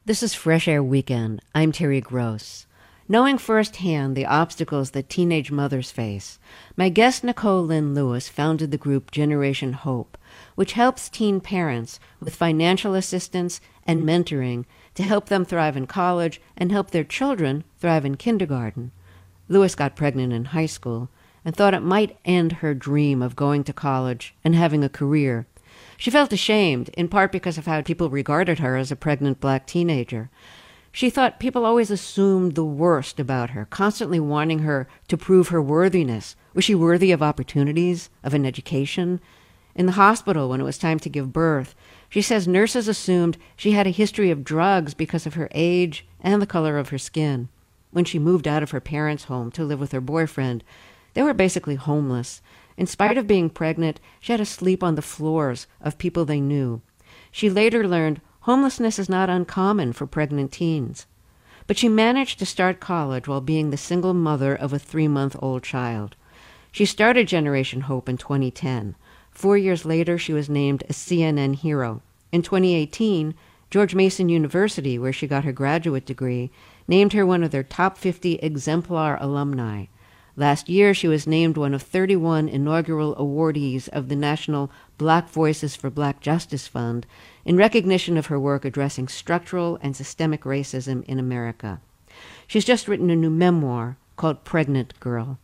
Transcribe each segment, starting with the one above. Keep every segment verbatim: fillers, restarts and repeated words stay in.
This is Fresh Air Weekend. I'm Terry Gross. Knowing firsthand the obstacles that teenage mothers face, my guest Nicole Lynn Lewis founded the group Generation Hope, which helps teen parents with financial assistance and mentoring to help them thrive in college and help their children thrive in kindergarten. Lewis got pregnant in high school and thought it might end her dream of going to college and having a career. She felt ashamed, in part because of how people regarded her as a pregnant black teenager. She thought people always assumed the worst about her, constantly wanting her to prove her worthiness. Was she worthy of opportunities, of an education? In the hospital, when it was time to give birth, she says nurses assumed she had a history of drugs because of her age and the color of her skin. When she moved out of her parents' home to live with her boyfriend, they were basically homeless. In spite of being pregnant, she had to sleep on the floors of people they knew. She later learned homelessness is not uncommon for pregnant teens. But she managed to start college while being the single mother of a three-month-old child. She started Generation Hope in twenty ten. Four years later, she was named a C N N hero. In twenty eighteen, George Mason University, where she got her graduate degree, named her one of their top fifty exemplar alumni. Last year, she was named one of thirty-one inaugural awardees of the National Black Voices for Black Justice Fund in recognition of her work addressing structural and systemic racism in America. She's just written a new memoir called Pregnant Girl.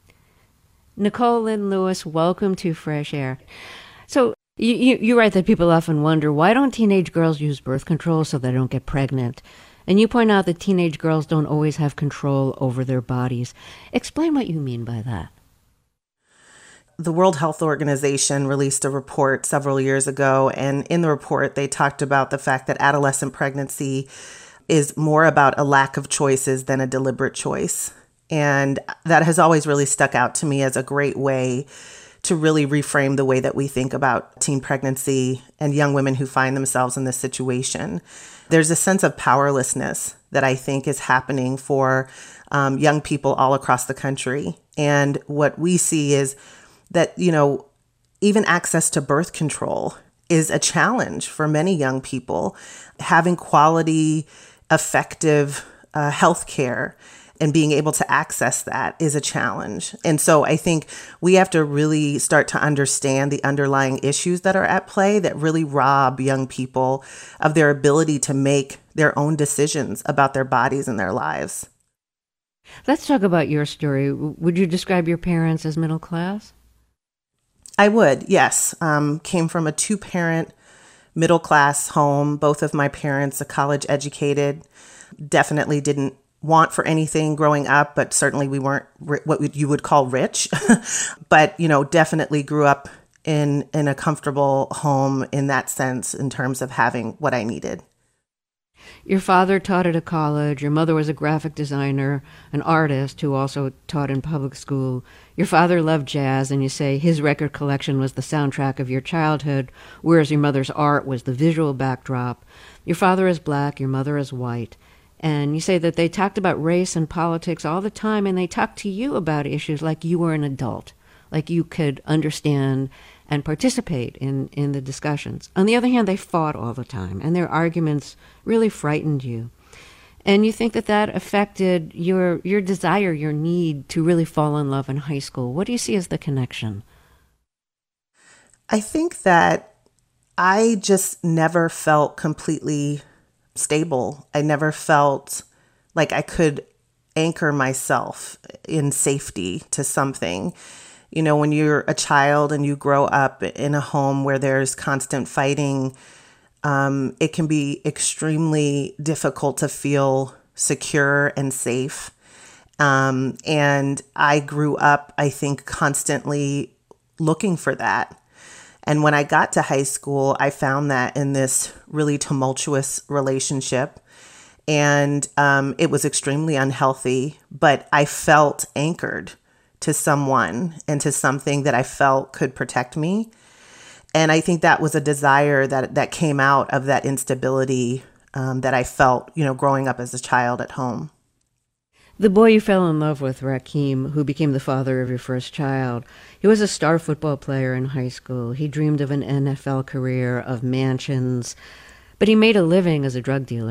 Nicole Lynn Lewis, welcome to Fresh Air. So you, you, you write that people often wonder, why don't teenage girls use birth control so they don't get pregnant? And you point out that teenage girls don't always have control over their bodies. Explain what you mean by that. The World Health Organization released a report several years ago, and in the report, they talked about the fact that adolescent pregnancy is more about a lack of choices than a deliberate choice. And that has always really stuck out to me as a great way to really reframe the way that we think about teen pregnancy and young women who find themselves in this situation. There's a sense of powerlessness that I think is happening for um, young people all across the country. And what we see is that, you know, even access to birth control is a challenge for many young people. Having quality, effective uh, health care and being able to access that is a challenge. And so I think we have to really start to understand the underlying issues that are at play that really rob young people of their ability to make their own decisions about their bodies and their lives. Let's talk about your story. Would you describe your parents as middle class? I would, yes. Um, came from a two-parent middle class home. Both of my parents are college educated. Definitely didn't want for anything growing up, but certainly we weren't ri- what you would call rich. But, you know, definitely grew up in in a comfortable home in that sense in terms of having what I needed. Your father taught at a college. Your mother was a graphic designer, an artist who also taught in public school. Your father loved jazz, and you say his record collection was the soundtrack of your childhood, whereas your mother's art was the visual backdrop. Your father is black, your mother is white. And you say that they talked about race and politics all the time, and they talked to you about issues like you were an adult, like you could understand and participate in, in the discussions. On the other hand, they fought all the time, and their arguments really frightened you. And you think that that affected your your desire, your need to really fall in love in high school. What do you see as the connection? I think that I just never felt completely stable. I never felt like I could anchor myself in safety to something. You know, when you're a child and you grow up in a home where there's constant fighting, um, it can be extremely difficult to feel secure and safe. Um, and I grew up, I think, constantly looking for that. And when I got to high school, I found that in this really tumultuous relationship. And um, it was extremely unhealthy, but I felt anchored to someone and to something that I felt could protect me. And I think that was a desire that that came out of that instability um, that I felt, you know, growing up as a child at home. The boy you fell in love with, Rakim, who became the father of your first child, he was a star football player in high school. He dreamed of an N F L career, of mansions, but he made a living as a drug dealer.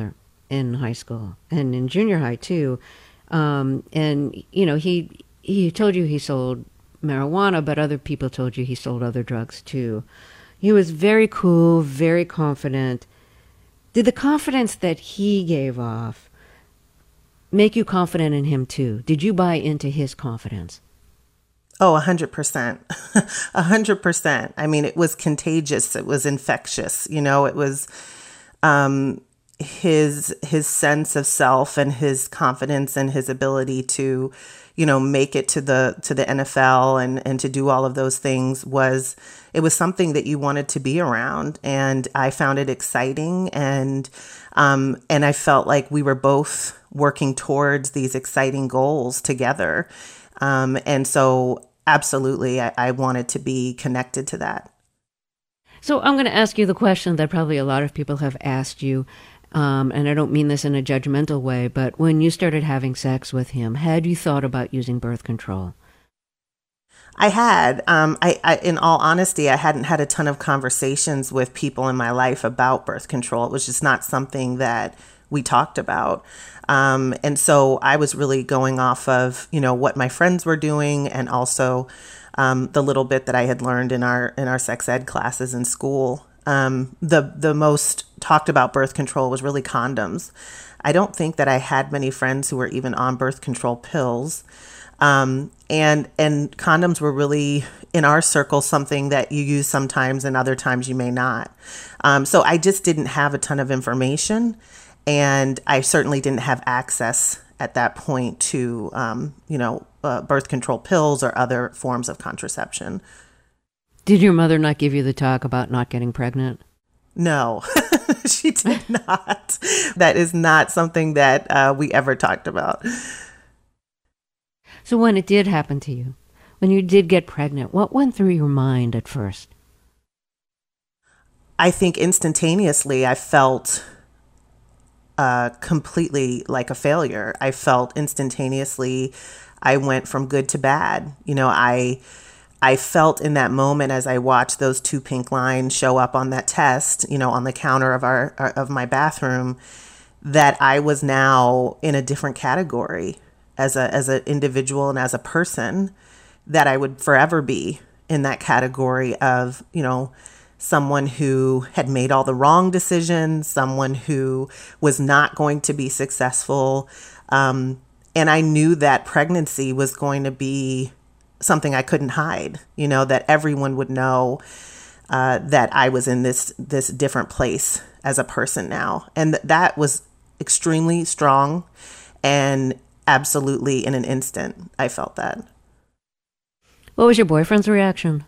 in high school and in junior high too. Um, and, you know, he, he told you he sold marijuana, but other people told you he sold other drugs too. He was very cool, very confident. Did the confidence that he gave off make you confident in him too? Did you buy into his confidence? Oh, a hundred percent. A hundred percent. I mean, it was contagious. It was infectious. You know, it was um, his his sense of self and his confidence and his ability to, you know, make it to the to the N F L and, and to do all of those things was, it was something that you wanted to be around. And I found it exciting. And um, and I felt like we were both working towards these exciting goals together. Um, and so absolutely, I, I wanted to be connected to that. So I'm going to ask you the question that probably a lot of people have asked you. Um, and I don't mean this in a judgmental way, but when you started having sex with him, had you thought about using birth control? I had. Um, I, I, in all honesty, I hadn't had a ton of conversations with people in my life about birth control. It was just not something that we talked about. Um, and so I was really going off of, you know, what my friends were doing, and also um, the little bit that I had learned in our in our sex ed classes in school. Um, the the most talked about birth control was really condoms. I don't think that I had many friends who were even on birth control pills. Um, and and condoms were really, in our circle, something that you use sometimes and other times you may not. Um, so I just didn't have a ton of information. And I certainly didn't have access at that point to, um, you know, uh, birth control pills or other forms of contraception. Did your mother not give you the talk about not getting pregnant? No, she did not. That is not something that uh, we ever talked about. So when it did happen to you, when you did get pregnant, what went through your mind at first? I think instantaneously I felt Uh, completely like a failure. I felt instantaneously I went from good to bad. You know, I I felt in that moment as I watched those two pink lines show up on that test, you know, on the counter of our of my bathroom, that I was now in a different category as a as an individual and as a person, that I would forever be in that category of, you know, someone who had made all the wrong decisions, someone who was not going to be successful. Um, and I knew that pregnancy was going to be something I couldn't hide, you know, that everyone would know uh, that I was in this this different place as a person now. And th- that was extremely strong, and absolutely in an instant, I felt that. What was your boyfriend's reaction?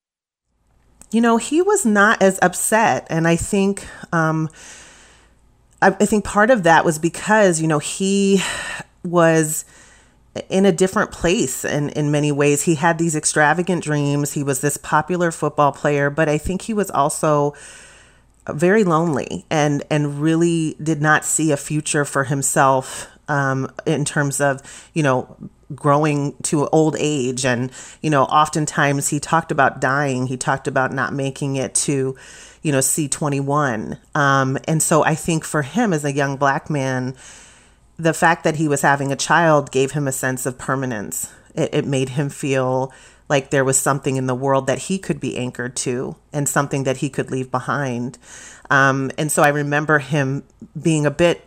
You know, he was not as upset. And I think, um, I, I think part of that was because, you know, he was in a different place in, in many ways. He had these extravagant dreams. He was this popular football player, but I think he was also very lonely and, and really did not see a future for himself, um, in terms of, you know, growing to old age. And, you know, oftentimes he talked about dying. He talked about not making it to, you know, C twenty-one. Um, and so I think for him as a young Black man, the fact that he was having a child gave him a sense of permanence. It, it made him feel like there was something in the world that he could be anchored to and something that he could leave behind. Um, and so I remember him being a bit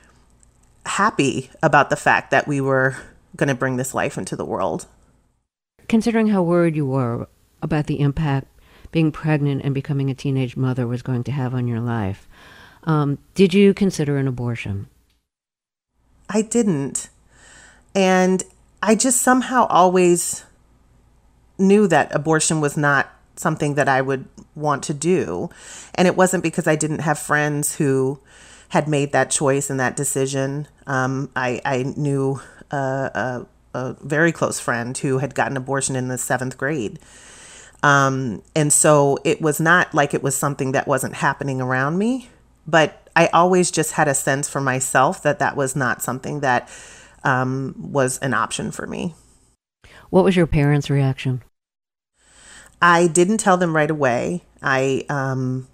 happy about the fact that we were going to bring this life into the world. Considering how worried you were about the impact being pregnant and becoming a teenage mother was going to have on your life, um, did you consider an abortion? I didn't. And I just somehow always knew that abortion was not something that I would want to do. And it wasn't because I didn't have friends who had made that choice and that decision. Um, I, I knew a, a, a very close friend who had gotten an abortion in the seventh grade. Um, and so it was not like it was something that wasn't happening around me, but I always just had a sense for myself that that was not something that um, was an option for me. What was your parents' reaction? I didn't tell them right away. I um,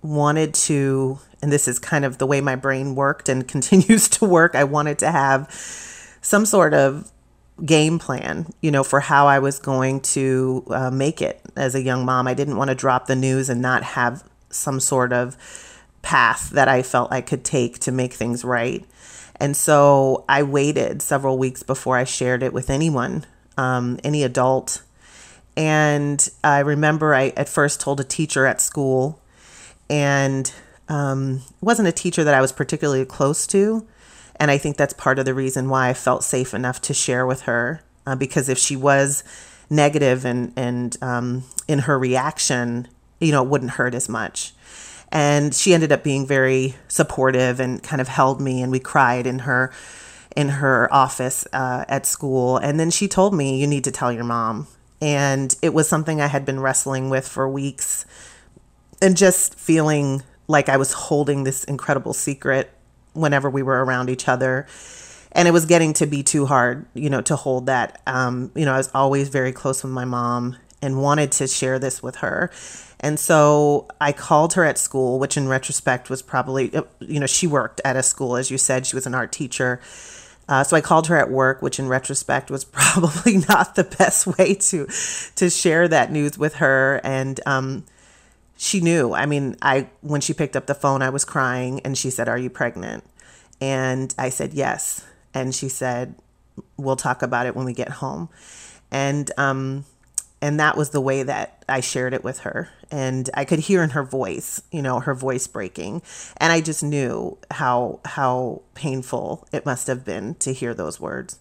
wanted to, and this is kind of the way my brain worked and continues to work, I wanted to have some sort of game plan, you know, for how I was going to uh, make it as a young mom. I didn't want to drop the news and not have some sort of path that I felt I could take to make things right. And so I waited several weeks before I shared it with anyone, um, any adult. And I remember I at first told a teacher at school, and um, it wasn't a teacher that I was particularly close to. And I think that's part of the reason why I felt safe enough to share with her, uh, because if she was negative and, and um, in her reaction, you know, it wouldn't hurt as much. And she ended up being very supportive and kind of held me, and we cried in her in her office uh, at school. And then she told me, you need to tell your mom. And it was something I had been wrestling with for weeks, and just feeling like I was holding this incredible secret whenever we were around each other. And it was getting to be too hard, you know, to hold that. Um, you know, I was always very close with my mom and wanted to share this with her. And so I called her at school, which in retrospect was probably, you know, she worked at a school, as you said, she was an art teacher. Uh, so I called her at work, which in retrospect was probably not the best way to to share that news with her. And um, she knew. I mean, I when she picked up the phone, I was crying, and she said, "Are you pregnant?" And I said, "Yes." And she said, "We'll talk about it when we get home." And um, and that was the way that I shared it with her. And I could hear in her voice, you know, her voice breaking. And I just knew how how painful it must have been to hear those words.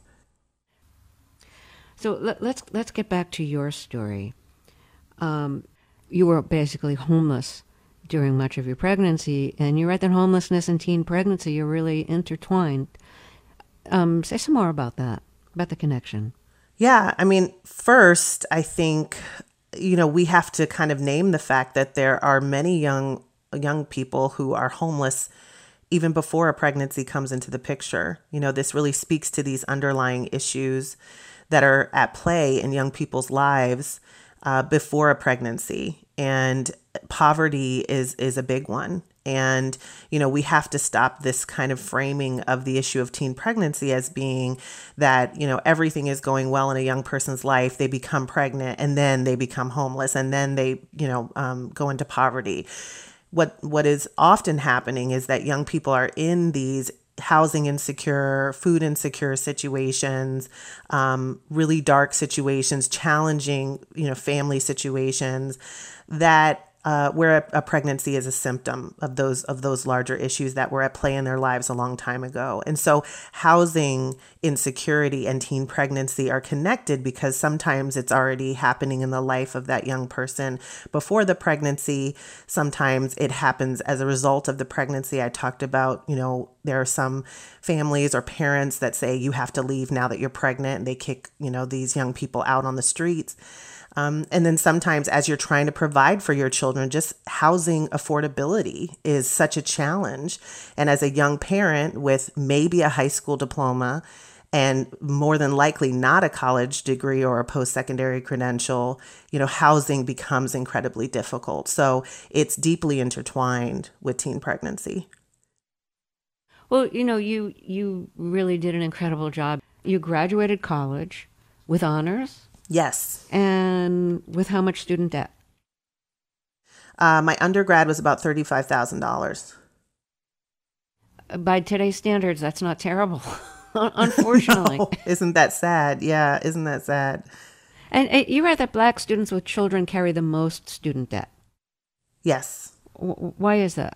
So let, let's let's get back to your story. Um, you were basically homeless during much of your pregnancy, and you're right that homelessness and teen pregnancy are really intertwined. Um, say some more about that, about the connection. Yeah, I mean, first, I think, you know, we have to kind of name the fact that there are many young young people who are homeless even before a pregnancy comes into the picture. You know, this really speaks to these underlying issues that are at play in young people's lives uh, before a pregnancy. And poverty is is a big one. And, you know, we have to stop this kind of framing of the issue of teen pregnancy as being that, you know, everything is going well in a young person's life. They become pregnant, and then they become homeless, and then they, you know, um, go into poverty. What what is often happening is that young people are in these housing insecure, food insecure situations, um, really dark situations, challenging, you know, family situations that Uh, where a, a pregnancy is a symptom of those of those larger issues that were at play in their lives a long time ago. And so housing insecurity and teen pregnancy are connected because sometimes it's already happening in the life of that young person before the pregnancy. Sometimes it happens as a result of the pregnancy. I talked about, you know, there are some families or parents that say you have to leave now that you're pregnant, and they kick, you know, these young people out on the streets. Um, and then sometimes as you're trying to provide for your children, just housing affordability is such a challenge. And as a young parent with maybe a high school diploma and more than likely not a college degree or a post-secondary credential, you know, housing becomes incredibly difficult. So it's deeply intertwined with teen pregnancy. Well, you know, you, you really did an incredible job. You graduated college with honors. Yes. And with how much student debt? Uh, my undergrad was about thirty-five thousand dollars. By today's standards, that's not terrible, unfortunately. No, isn't that sad? Yeah, isn't that sad? And uh, you read that Black students with children carry the most student debt. Yes. W- why is that?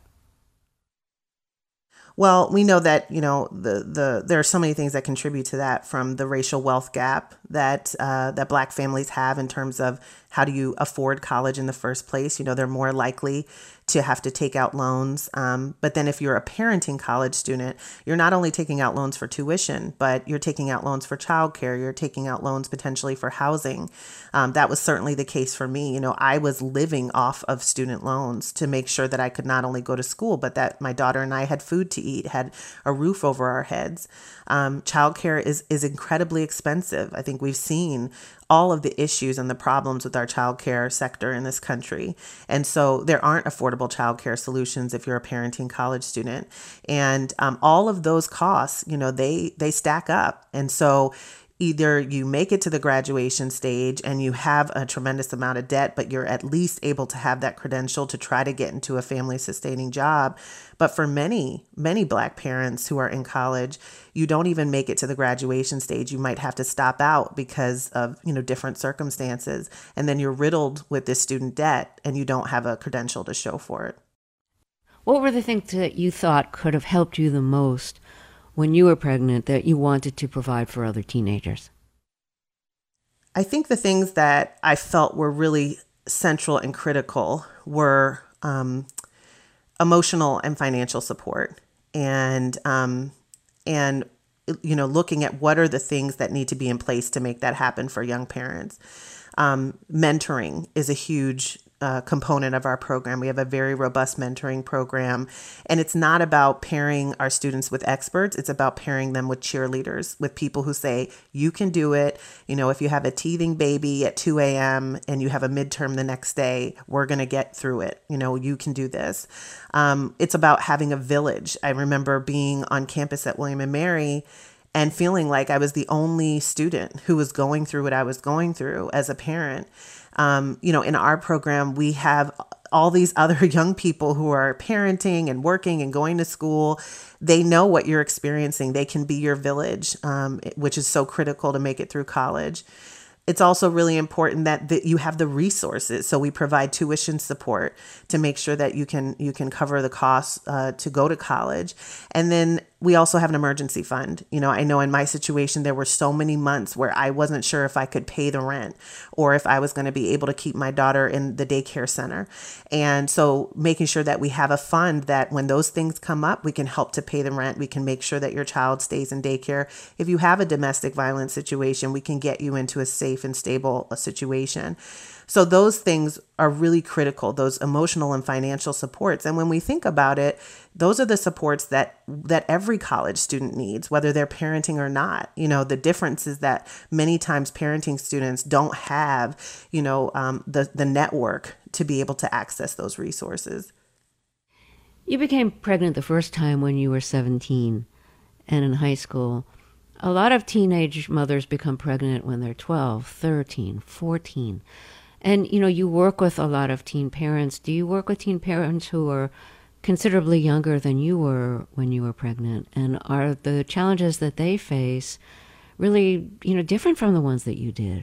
Well, we know that, you know, the, the there are so many things that contribute to that, from the racial wealth gap that uh, that Black families have in terms of how do you afford college in the first place. You know, they're more likely to have to take out loans. Um, but then if you're a parenting college student, you're not only taking out loans for tuition, but you're taking out loans for childcare. You're taking out loans potentially for housing. Um, that was certainly the case for me. You know, I was living off of student loans to make sure that I could not only go to school, but that my daughter and I had food to eat, had a roof over our heads. Um, childcare is, is incredibly expensive. I think we've seen all of the issues and the problems with our childcare sector in this country. And so there aren't affordable childcare solutions if you're a parenting college student. And um, all of those costs, you know, they they stack up. And so either you make it to the graduation stage and you have a tremendous amount of debt, but you're at least able to have that credential to try to get into a family sustaining job. But for many, many Black parents who are in college, you don't even make it to the graduation stage. You might have to stop out because of, you know, different circumstances. And then you're riddled with this student debt and you don't have a credential to show for it. What were the things that you thought could have helped you the most when you were pregnant that you wanted to provide for other teenagers? I think the things that I felt were really central and critical were um, emotional and financial support, and um, and you know, looking at what are the things that need to be in place to make that happen for young parents. Um, mentoring is a huge uh, component of our program. We have a very robust mentoring program, and it's not about pairing our students with experts. It's about pairing them with cheerleaders, with people who say, you can do it. You know, if you have a teething baby at two a.m. and you have a midterm the next day, we're going to get through it. You know, you can do this. Um, it's about having a village. I remember being on campus at William and Mary and feeling like I was the only student who was going through what I was going through as a parent. Um, you know, in our program, we have all these other young people who are parenting and working and going to school. They know what you're experiencing. They can be your village, um, which is so critical to make it through college. It's also really important that, that you have the resources. So we provide tuition support to make sure that you can you can cover the costs uh, to go to college. And then we also have an emergency fund. You know, I know in my situation, there were so many months where I wasn't sure if I could pay the rent or if I was going to be able to keep my daughter in the daycare center. And so making sure that we have a fund that when those things come up, we can help to pay the rent. We can make sure that your child stays in daycare. If you have a domestic violence situation, we can get you into a safe and stable situation. So those things are really critical, those emotional and financial supports. And when we think about it, those are the supports that that every college student needs, whether they're parenting or not. You know, the difference is that many times parenting students don't have, you know, um, the, the network to be able to access those resources. You became pregnant the first time when you were seventeen and in high school. A lot of teenage mothers become pregnant when they're twelve, thirteen, fourteen. And, you know, you work with a lot of teen parents. Do you work with teen parents who are considerably younger than you were when you were pregnant? And are the challenges that they face really, you know, different from the ones that you did?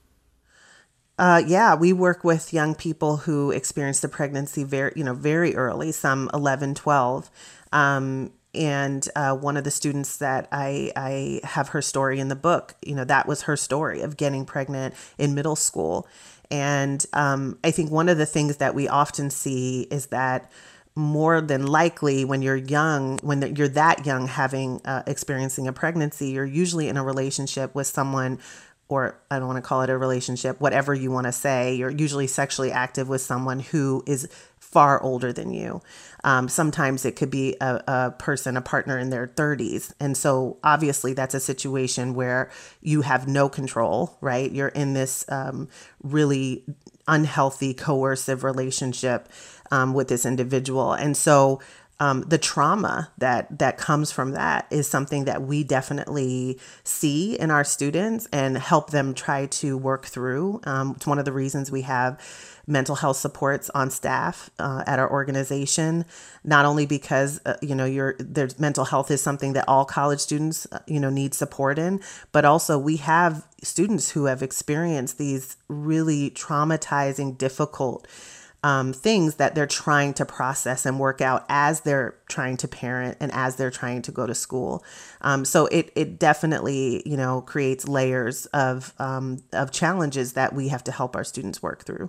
Uh, yeah, we work with young people who experience the pregnancy very, you know, very early, some eleven, twelve. Um, And uh, one of the students that I, I have her story in the book, you know, that was her story of getting pregnant in middle school. And um, I think one of the things that we often see is that more than likely when you're young, when you're that young having uh, experiencing a pregnancy, you're usually in a relationship with someone, or I don't want to call it a relationship, whatever you want to say. You're usually sexually active with someone who is far older than you. Um, sometimes it could be a, a person, a partner in their thirties. And so obviously that's a situation where you have no control, right? You're in this um, really unhealthy, coercive relationship um, with this individual. And so Um, the trauma that that comes from that is something that we definitely see in our students and help them try to work through. Um, it's one of the reasons we have mental health supports on staff uh, at our organization, not only because, uh, you know, your there's mental health is something that all college students, uh, you know, need support in, but also we have students who have experienced these really traumatizing, difficult Um, things that they're trying to process and work out as they're trying to parent and as they're trying to go to school. Um, so it it definitely, you know, creates layers of um, of challenges that we have to help our students work through.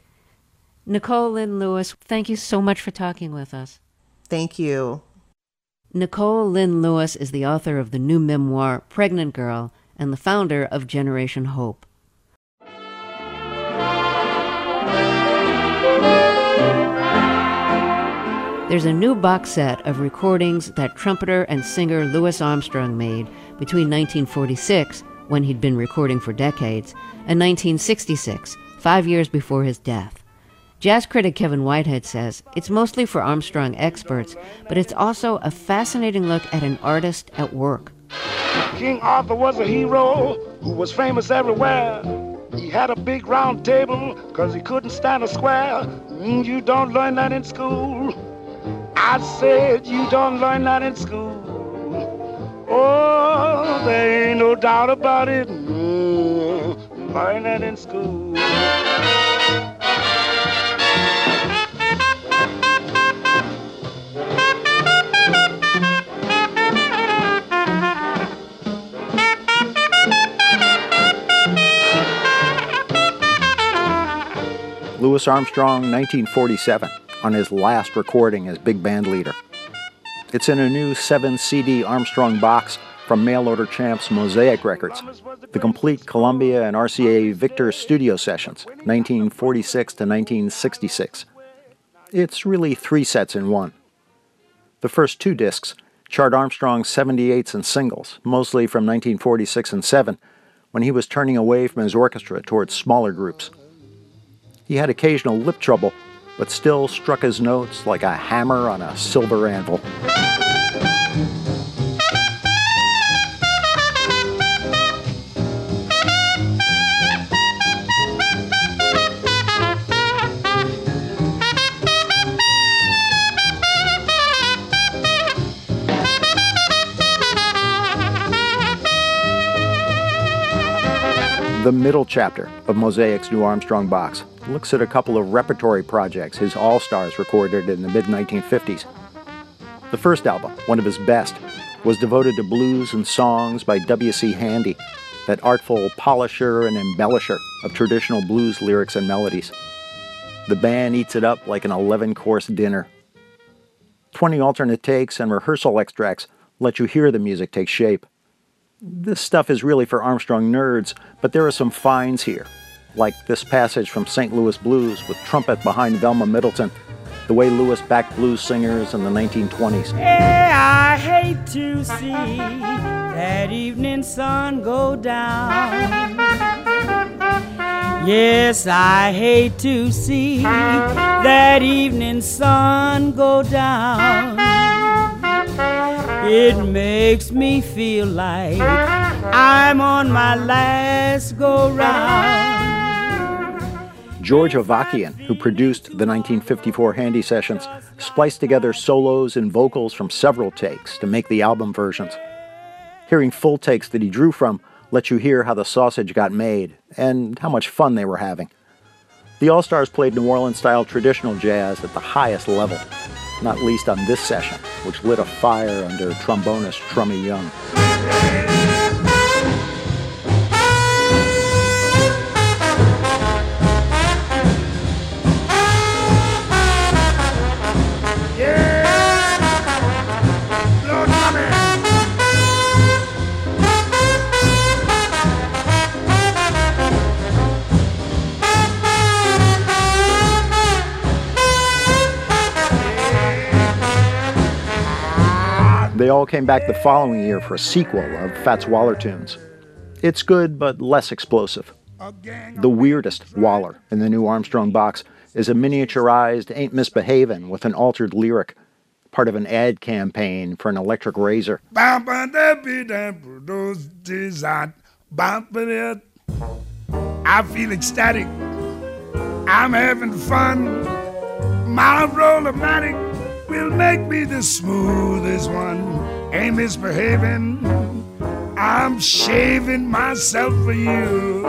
Nicole Lynn Lewis, thank you so much for talking with us. Thank you. Nicole Lynn Lewis is the author of the new memoir, Pregnant Girl, and the founder of Generation Hope. There's a new box set of recordings that trumpeter and singer Louis Armstrong made between nineteen forty-six when he'd been recording for decades, and nineteen sixty-six, five years before his death. Jazz critic Kevin Whitehead says it's mostly for Armstrong experts, but it's also a fascinating look at an artist at work. King Arthur was a hero who was famous everywhere. He had a big round table because he couldn't stand a square. Mm, you don't learn that in school. I said you don't learn that in school. Oh, there ain't no doubt about it. Mm, learn that in school. Louis Armstrong, nineteen forty-seven, on his last recording as big band leader. It's in a new seven C D Armstrong box from mail-order champs Mosaic Records, the complete Columbia and R C A Victor studio sessions, nineteen forty-six to nineteen sixty-six. It's really three sets in one. The first two discs chart Armstrong's seventy-eights and singles, mostly from nineteen forty-six and seven, when he was turning away from his orchestra towards smaller groups. He had occasional lip trouble, but still struck his notes like a hammer on a silver anvil. The middle chapter of Mosaic's new Armstrong box looks at a couple of repertory projects his all-stars recorded in the mid nineteen fifties. The first album, one of his best, was devoted to blues and songs by W C Handy, that artful polisher and embellisher of traditional blues lyrics and melodies. The band eats it up like an eleven-course dinner. Twenty alternate takes and rehearsal extracts let you hear the music take shape. This stuff is really for Armstrong nerds, but there are some finds here, like this passage from Saint Louis Blues with trumpet behind Velma Middleton, the way Louis backed blues singers in the nineteen twenties. Hey, I hate to see that evening sun go down. Yes, I hate to see that evening sun go down. It makes me feel like I'm on my last go-round. George Avakian, who produced the nineteen fifty-four Handy sessions, spliced together solos and vocals from several takes to make the album versions. Hearing full takes that he drew from lets you hear how the sausage got made and how much fun they were having. The All-Stars played New Orleans-style traditional jazz at the highest level, not least on this session, which lit a fire under trombonist Trummy Young. They all came back the following year for a sequel of Fats Waller tunes. It's good, but less explosive. The weirdest Waller in the new Armstrong box is a miniaturized Ain't Misbehavin' with an altered lyric, part of an ad campaign for an electric razor. I feel ecstatic. I'm having fun. My roll-o-matic will make me the smoothest one. Ain't misbehaving. I'm shaving myself for you.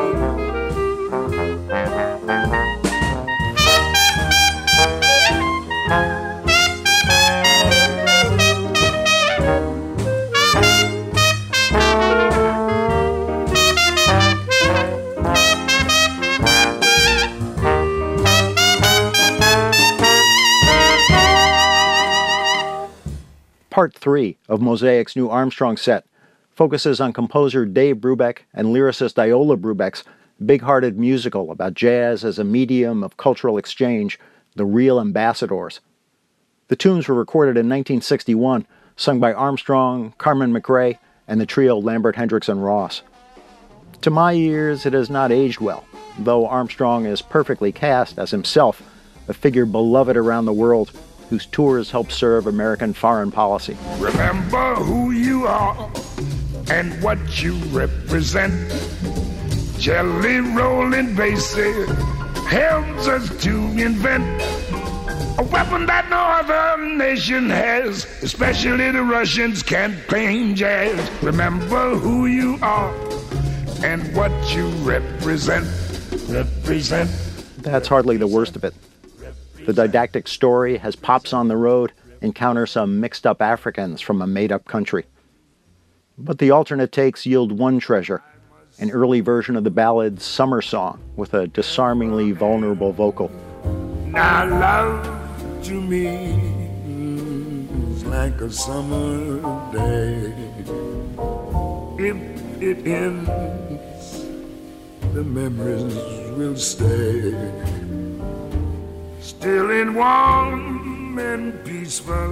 Part three of Mosaic's new Armstrong set focuses on composer Dave Brubeck and lyricist Iola Brubeck's big-hearted musical about jazz as a medium of cultural exchange, The Real Ambassadors. The tunes were recorded in nineteen sixty-one, sung by Armstrong, Carmen McRae, and the trio Lambert, Hendricks, and Ross. To my ears, it has not aged well, though Armstrong is perfectly cast as himself, a figure beloved around the world, whose tours help serve American foreign policy. Remember who you are and what you represent. Jelly rolling basic helps us to invent a weapon that no other nation has, especially the Russians can't play jazz. Remember who you are and what you represent. Represent. That's hardly the worst of it. The didactic story has Pops on the road encounter some mixed-up Africans from a made-up country. But the alternate takes yield one treasure, an early version of the ballad Summer Song with a disarmingly vulnerable vocal. Now love to me is like a summer day. If it ends, the memories will stay. Still in warm and peaceful.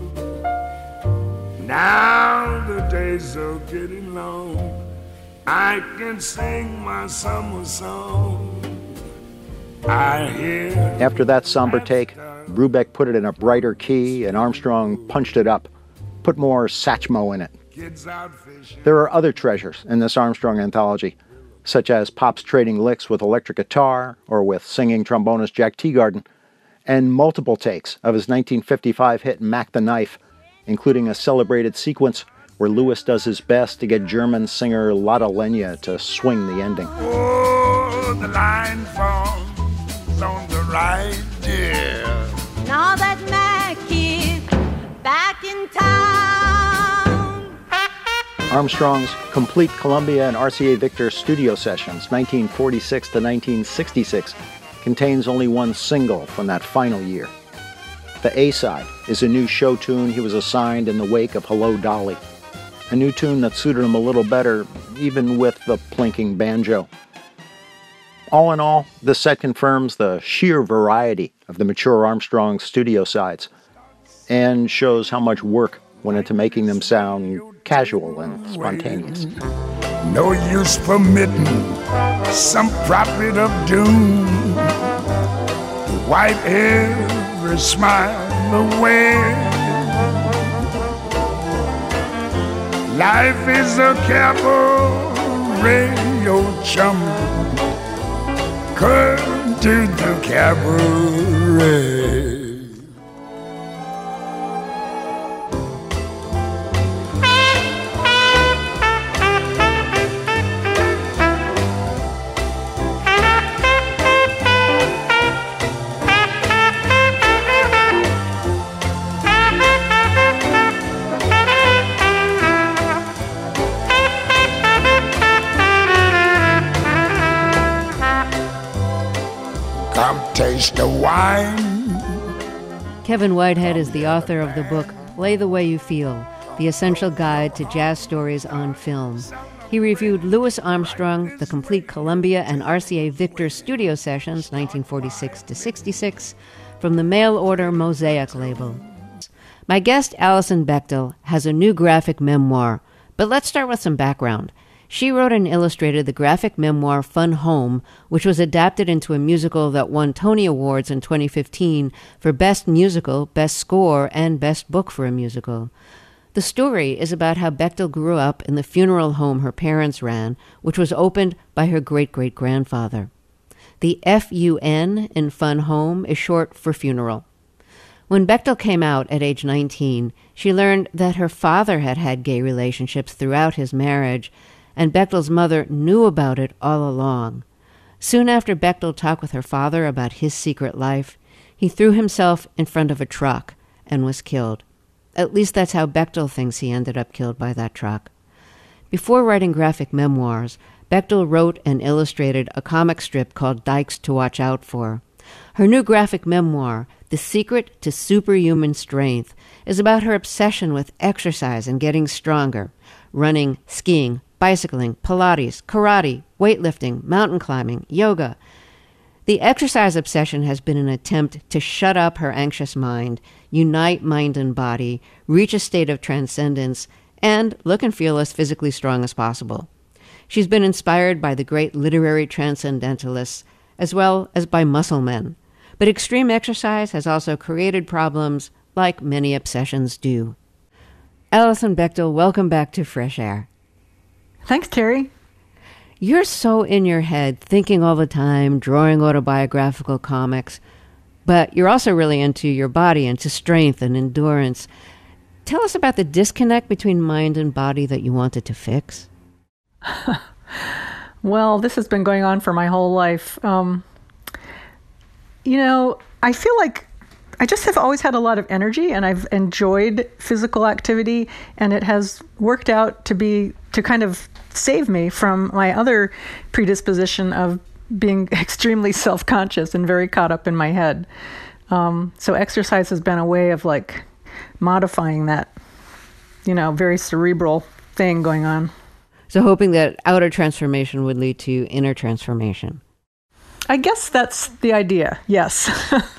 Now the days are getting long. I can sing my summer song. I hear. After that somber take, Brubeck put it in a brighter key and Armstrong punched it up, put more Satchmo in it. There are other treasures in this Armstrong anthology, such as Pop's trading licks with electric guitar or with singing trombonist Jack Teagarden, and multiple takes of his nineteen fifty-five hit Mac the Knife, including a celebrated sequence where Lewis does his best to get German singer Lotte Lenya to swing the ending. Oh, the line falls on the right, dear. Now that Mac is back in town. Armstrong's complete Columbia and R C A Victor studio sessions, nineteen forty-six to nineteen sixty-six, contains only one single from that final year. The A-side is a new show tune he was assigned in the wake of Hello, Dolly, a new tune that suited him a little better, even with the plinking banjo. All in all, this set confirms the sheer variety of the mature Armstrong studio sides, and shows how much work went into making them sound casual and spontaneous. No use permitting some prophet of doom to wipe every smile away. Life is a cabaret, oh chum. Come to the cabaret. Taste the wine. Kevin Whitehead is the author of the book Play the Way You Feel, the essential guide to jazz stories on film. He reviewed Louis Armstrong, the complete Columbia and R C A Victor studio sessions, nineteen forty-six to sixty-six, from the mail-order Mosaic label. My guest, Alison Bechdel, has a new graphic memoir, but let's start with some background. She wrote and illustrated the graphic memoir Fun Home, which was adapted into a musical that won Tony Awards in twenty fifteen for Best Musical, Best Score, and Best Book for a Musical. The story is about how Bechdel grew up in the funeral home her parents ran, which was opened by her great-great-grandfather. The F U N in Fun Home is short for funeral. When Bechdel came out at age nineteen, she learned that her father had had gay relationships throughout his marriage, and Bechdel's mother knew about it all along. Soon after Bechdel talked with her father about his secret life, he threw himself in front of a truck and was killed. At least that's how Bechdel thinks he ended up killed by that truck. Before writing graphic memoirs, Bechdel wrote and illustrated a comic strip called Dykes to Watch Out For. Her new graphic memoir, The Secret to Superhuman Strength, is about her obsession with exercise and getting stronger, running, skiing, bicycling, Pilates, karate, weightlifting, mountain climbing, yoga. The exercise obsession has been an attempt to shut up her anxious mind, unite mind and body, reach a state of transcendence, and look and feel as physically strong as possible. She's been inspired by the great literary transcendentalists as well as by muscle men. But extreme exercise has also created problems like many obsessions do. Alison Bechdel, welcome back to Fresh Air. Thanks, Terry. You're so in your head, thinking all the time, drawing autobiographical comics, but you're also really into your body, into strength and endurance. Tell us about the disconnect between mind and body that you wanted to fix. Well, this has been going on for my whole life. Um, you know, I feel like I just have always had a lot of energy, and I've enjoyed physical activity, and it has worked out to be to kind of save me from my other predisposition of being extremely self-conscious and very caught up in my head. Um, so exercise has been a way of like modifying that, you know, very cerebral thing going on. So hoping that outer transformation would lead to inner transformation. I guess that's the idea, yes.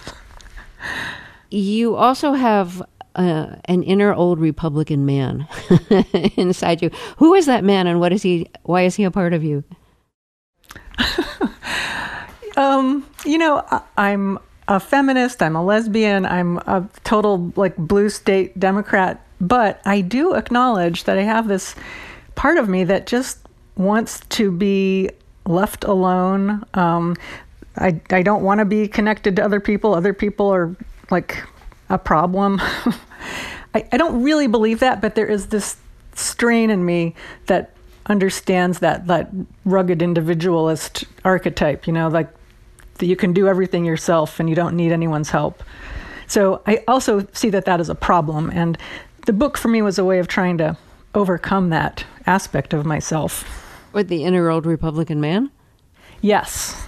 You also have uh, an inner old Republican man inside you. Who is that man, and what is he? Why is he a part of you? um, you know, I, I'm a feminist. I'm a lesbian. I'm a total like blue state Democrat. But I do acknowledge that I have this part of me that just wants to be left alone. Um, I I don't want to be connected to other people. Other people are like a problem. I, I don't really believe that, but there is this strain in me that understands that that rugged individualist archetype, you know, like that you can do everything yourself and you don't need anyone's help. So I also see that that is a problem. And the book for me was a way of trying to overcome that aspect of myself. With the inner old Republican man? Yes.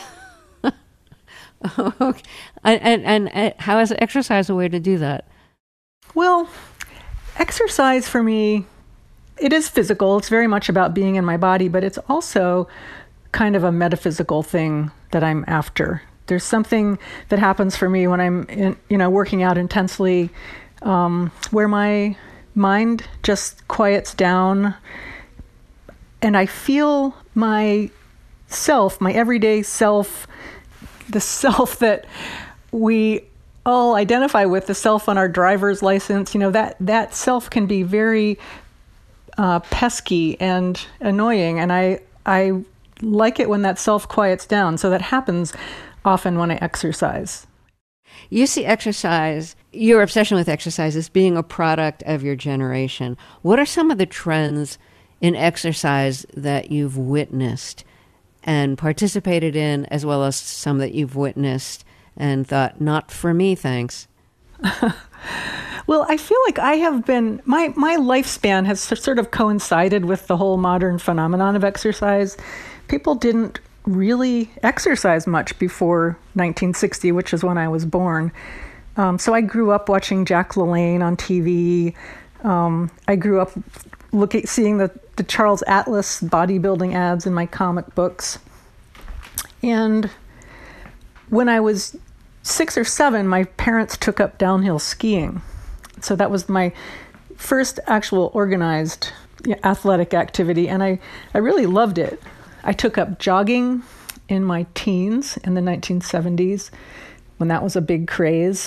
Okay. And, and, and how is exercise a way to do that? Well, exercise for me, it is physical. It's very much about being in my body, but it's also kind of a metaphysical thing that I'm after. There's something that happens for me when I'm, in, you know, working out intensely, um, where my mind just quiets down, and I feel my self, my everyday self, the self that we all identify with, the self on our driver's license, you know, that, that self can be very uh, pesky and annoying. And I, I like it when that self quiets down. So that happens often when I exercise. You see exercise, your obsession with exercise as being a product of your generation. What are some of the trends in exercise that you've witnessed and participated in, as well as some that you've witnessed and thought, not for me, thanks? Well, I feel like I have been, my, my lifespan has sort of coincided with the whole modern phenomenon of exercise. People didn't really exercise much before nineteen sixty, which is when I was born. Um, so I grew up watching Jack LaLanne on T V. Um, I grew up looking, seeing the, the Charles Atlas bodybuilding ads in my comic books. And when I was six or seven, my parents took up downhill skiing. So that was my first actual organized athletic activity, and I, I really loved it. I took up jogging in my teens in the nineteen seventies when that was a big craze.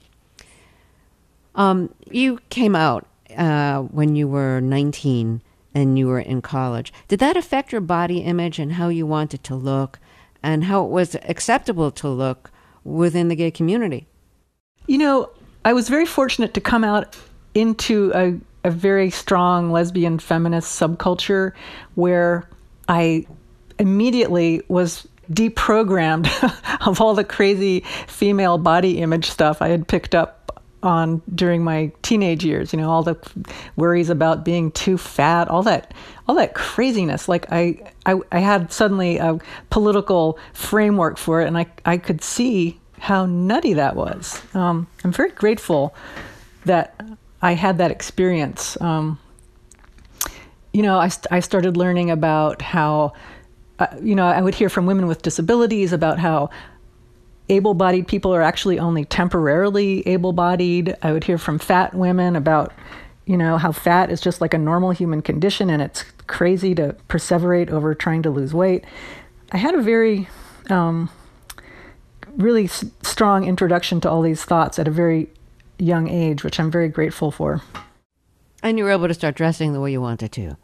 Um, you came out uh, when you were nineteen and you were in college. Did that affect your body image and how you wanted to look and how it was acceptable to look within the gay community? You know, I was very fortunate to come out into a, a very strong lesbian feminist subculture where I immediately was deprogrammed of all the crazy female body image stuff I had picked up on during my teenage years. You know, all the worries about being too fat, all that, all that craziness. Like I, I, I had suddenly a political framework for it, and I, I could see how nutty that was. Um, I'm very grateful that I had that experience. Um, you know, I, st- I started learning about how, uh, you know, I would hear from women with disabilities about how able-bodied people are actually only temporarily able-bodied. I would hear from fat women about, you know, how fat is just like a normal human condition and it's crazy to perseverate over trying to lose weight. I had a very, um, really s- strong introduction to all these thoughts at a very young age, which I'm very grateful for. And you were able to start dressing the way you wanted to.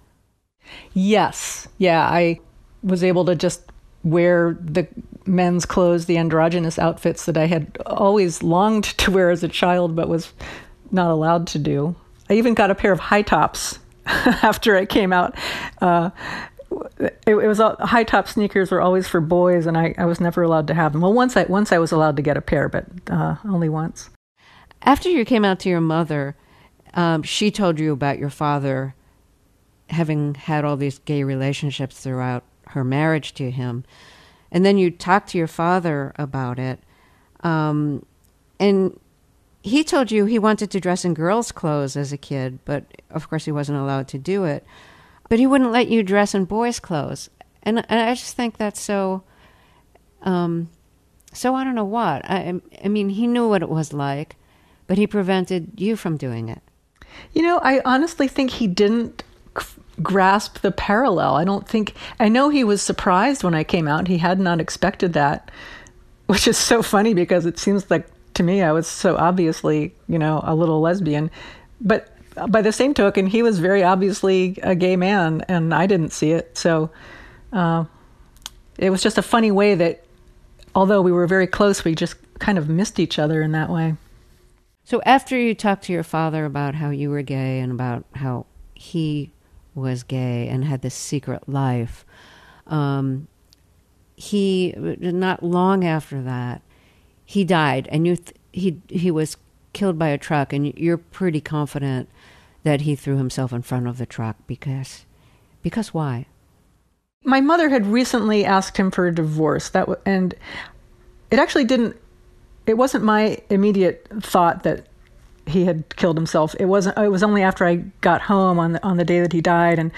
Yes. Yeah, I was able to just wear the men's clothes, the androgynous outfits that I had always longed to wear as a child, but was not allowed to do. I even got a pair of high tops after I came out. Uh, it, it was all, high top sneakers were always for boys, and I, I was never allowed to have them. Well, once I once I was allowed to get a pair, but uh, only once. After you came out to your mother, um, she told you about your father having had all these gay relationships throughout her marriage to him. And then you talked to your father about it. Um, and he told you he wanted to dress in girls' clothes as a kid, but of course he wasn't allowed to do it. But he wouldn't let you dress in boys' clothes. And, and I just think that's so, um, so I don't know what. I, I mean, he knew what it was like, but he prevented you from doing it. You know, I honestly think he didn't grasp the parallel. I don't think, I know he was surprised when I came out. He had not expected that, which is so funny because it seems like to me I was so obviously, you know, a little lesbian. But by the same token, he was very obviously a gay man and I didn't see it. So uh, it was just a funny way that although we were very close, we just kind of missed each other in that way. So after you talked to your father about how you were gay and about how he was gay and had this secret life, um, he, not long after that, he died, and you th- he he was killed by a truck, and you're pretty confident that he threw himself in front of the truck because, because why? My mother had recently asked him for a divorce, that w- and it actually didn't, it wasn't my immediate thought that he had killed himself. It wasn't. It was only after I got home on the on the day that he died, and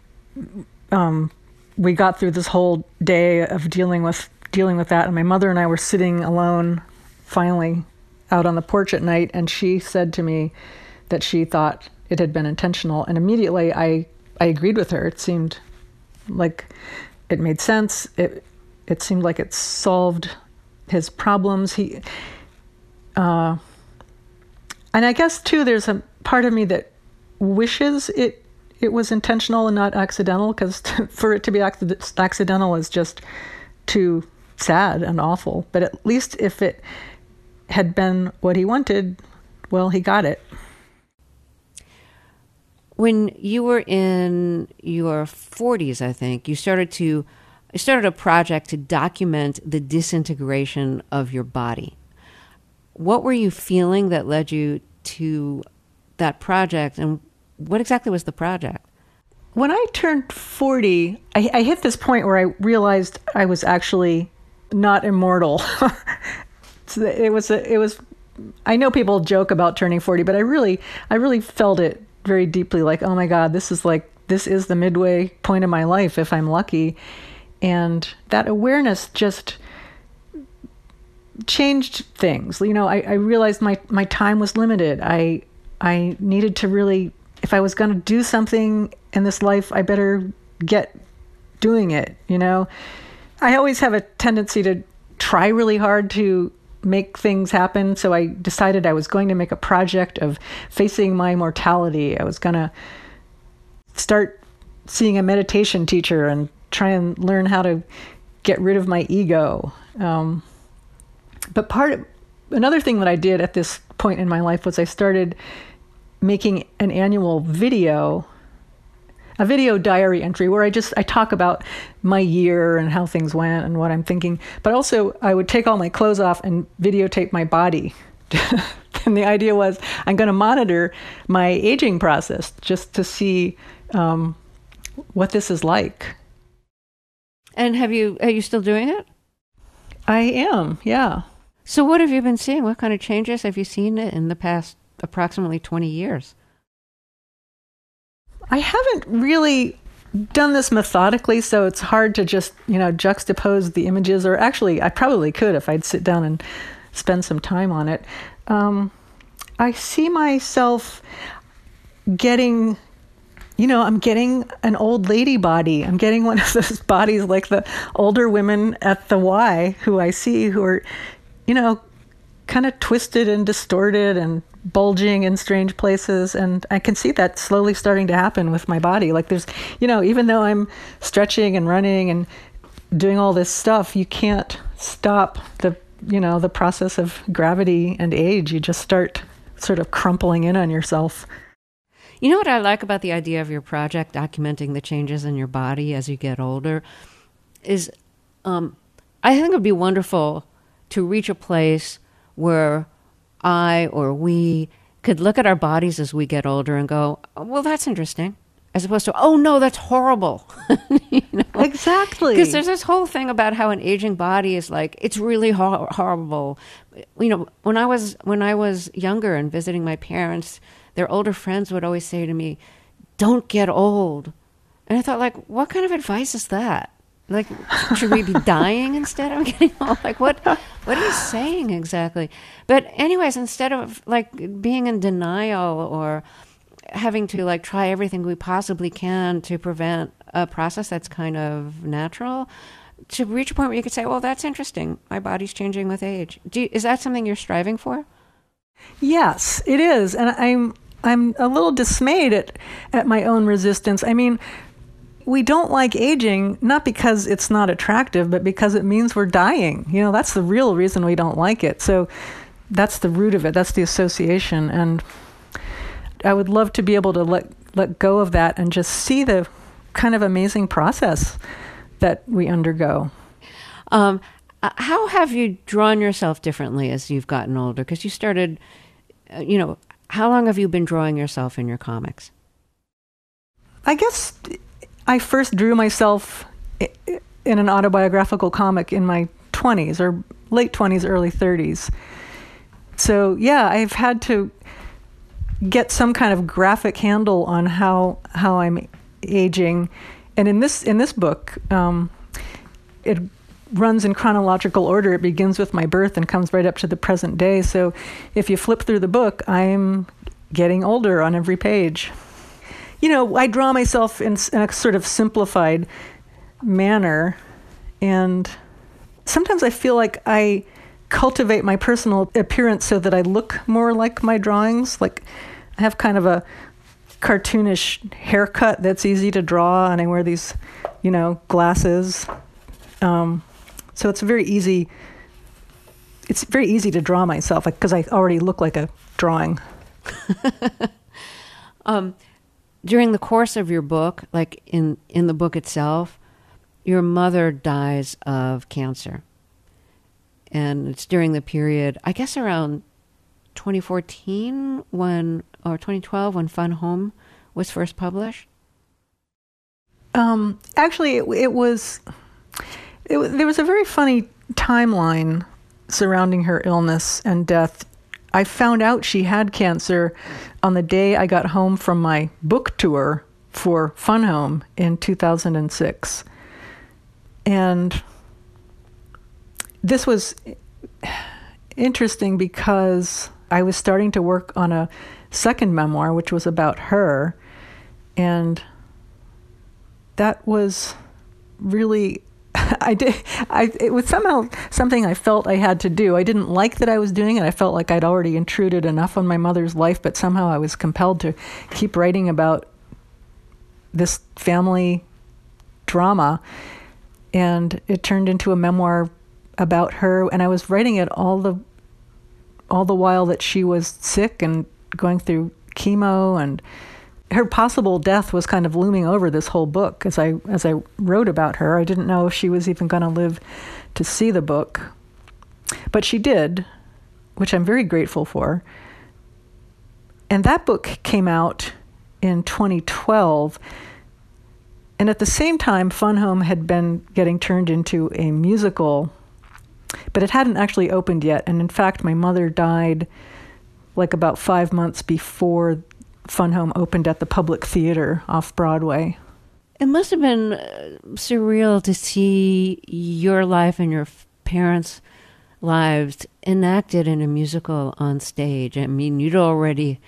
um, we got through this whole day of dealing with dealing with that. And my mother and I were sitting alone, finally, out on the porch at night, and she said to me that she thought it had been intentional. And immediately, I I agreed with her. It seemed like it made sense. It it seemed like it solved his problems. He. Uh, And I guess, too, there's a part of me that wishes it it was intentional and not accidental, because for it to be acc- accidental is just too sad and awful. But at least if it had been what he wanted, well, he got it. When you were in your forties, I think, you started to you started a project to document the disintegration of your body. What were you feeling that led you to that project, and what exactly was the project? When I turned forty, I, I hit this point where I realized I was actually not immortal. So it was, a, it was. I know people joke about turning forty, but I really, I really felt it very deeply. Like, oh my God, this is like this is the midway point of my life if I'm lucky, and that awareness just changed things. You know, I, I realized my, my time was limited. I I needed to really, if I was going to do something in this life, I better get doing it, you know. I always have a tendency to try really hard to make things happen, so I decided I was going to make a project of facing my mortality. I was going to start seeing a meditation teacher and try and learn how to get rid of my ego. Um, But part of, another thing that I did at this point in my life was I started making an annual video, a video diary entry where I just, I talk about my year and how things went and what I'm thinking. But also I would take all my clothes off and videotape my body. And the idea was I'm going to monitor my aging process just to see um, what this is like. And have you, are you still doing it? I am, yeah. So what have you been seeing? What kind of changes have you seen in the past approximately twenty years? I haven't really done this methodically, so it's hard to just, you know, juxtapose the images, or actually I probably could if I'd sit down and spend some time on it. Um, I see myself getting you know, I'm getting an old lady body. I'm getting one of those bodies like the older women at the Y who I see who are, you know, kind of twisted and distorted and bulging in strange places. And I can see that slowly starting to happen with my body. Like there's, you know, even though I'm stretching and running and doing all this stuff, you can't stop the, you know, the process of gravity and age. You just start sort of crumpling in on yourself. You know what I like about the idea of your project, documenting the changes in your body as you get older, is um, I think it would be wonderful to reach a place where I or we could look at our bodies as we get older and go, well, that's interesting, as opposed to, oh, no, that's horrible. You know? Exactly. Because there's this whole thing about how an aging body is like, it's really hor- horrible. You know, when I was when I was younger and visiting my parents, their older friends would always say to me, don't get old. And I thought, like, what kind of advice is that? Like, should we be dying instead of getting old? Like, what, what are you saying exactly? But anyways, instead of, like, being in denial or having to, like, try everything we possibly can to prevent a process that's kind of natural, to reach a point where you could say, well, that's interesting. My body's changing with age. Do you, is that something you're striving for? Yes, it is. And I'm I'm a little dismayed at, at my own resistance. I mean, we don't like aging, not because it's not attractive, but because it means we're dying. You know, that's the real reason we don't like it. So that's the root of it. That's the association. And I would love to be able to let, let go of that and just see the kind of amazing process that we undergo. Um, how have you drawn yourself differently as you've gotten older? Because you started, uh, you know, how long have you been drawing yourself in your comics? I guess I first drew myself in an autobiographical comic in my twenties or late twenties, early thirties. So yeah, I've had to get some kind of graphic handle on how how I'm aging. And in this in this book, um, it runs in chronological order. It begins with my birth and comes right up to the present day. So if you flip through the book, I'm getting older on every page. You know, I draw myself in, in a sort of simplified manner, and sometimes I feel like I cultivate my personal appearance so that I look more like my drawings. Like I have kind of a cartoonish haircut that's easy to draw, and I wear these, you know, glasses. Um, so it's very easy. It's very easy to draw myself, like because I already look like a drawing. um, during the course of your book, like in in the book itself, your mother dies of cancer, and it's during the period, I guess, around twenty fourteen when or twenty twelve when Fun Home was first published. Um, actually, it, it was. It, there was a very funny timeline surrounding her illness and death. I found out she had cancer on the day I got home from my book tour for Fun Home in two thousand six. And this was interesting because I was starting to work on a second memoir, which was about her. And that was really... I did. I, it was somehow something I felt I had to do. I didn't like that I was doing it. I felt like I'd already intruded enough on my mother's life, but somehow I was compelled to keep writing about this family drama. And it turned into a memoir about her. And I was writing it all the all the while that she was sick and going through chemo, and her possible death was kind of looming over this whole book. As I as I wrote about her, I didn't know if she was even going to live to see the book. But she did, which I'm very grateful for. And that book came out in twenty twelve. And at the same time, Fun Home had been getting turned into a musical, but it hadn't actually opened yet. And in fact, my mother died like about five months before Fun Home opened at the Public Theater off Broadway. It must have been uh, surreal to see your life and your f- parents' lives enacted in a musical on stage. I mean, you'd already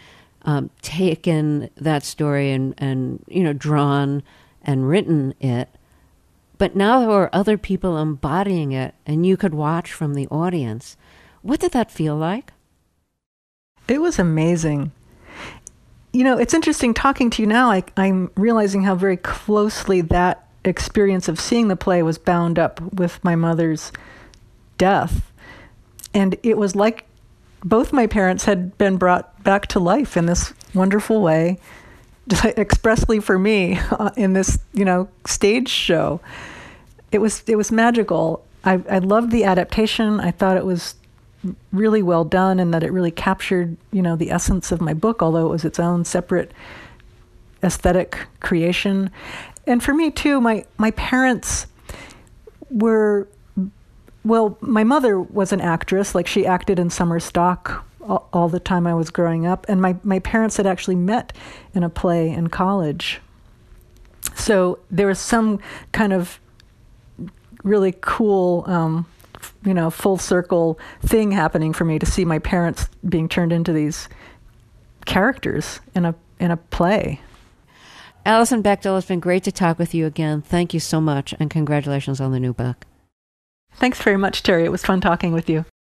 um, taken that story and, and, you know, drawn and written it. But now there were other people embodying it, and you could watch from the audience. What did that feel like? It was amazing. You know, it's interesting talking to you now. I, I'm realizing how very closely that experience of seeing the play was bound up with my mother's death. And it was like both my parents had been brought back to life in this wonderful way, expressly for me uh, in this, you know, stage show. It was it was magical. I, I loved the adaptation. I thought it was really well done, and that it really captured, you know, the essence of my book, although it was its own separate aesthetic creation. And for me too, my my parents were, well, my mother was an actress. Like, she acted in summer stock all, all the time I was growing up, and my my parents had actually met in a play in college. So there was some kind of really cool, um, you know, full circle thing happening for me to see my parents being turned into these characters in a in a play. Alison Bechdel, it's been great to talk with you again. Thank you so much, and congratulations on the new book. Thanks very much, Terry. It was fun talking with you.